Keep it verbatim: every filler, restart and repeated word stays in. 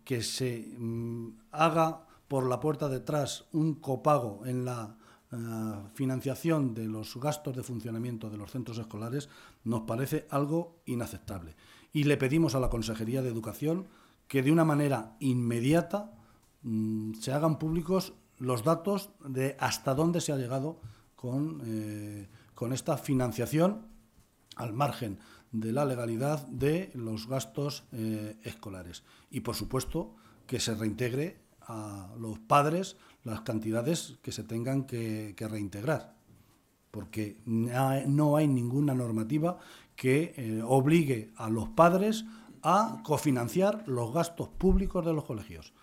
que se mmm, haga por la puerta de atrás un copago en la uh, financiación de los gastos de funcionamiento de los centros escolares nos parece algo inaceptable. Y le pedimos a la Consejería de Educación que de una manera inmediata mmm, se hagan públicos los datos de hasta dónde se ha llegado con, eh, con esta financiación al margen de la legalidad de los gastos eh, escolares. Y, por supuesto, que se reintegre a los padres las cantidades que se tengan que, que reintegrar, porque no hay ninguna normativa que eh, obligue a los padres a cofinanciar los gastos públicos de los colegios.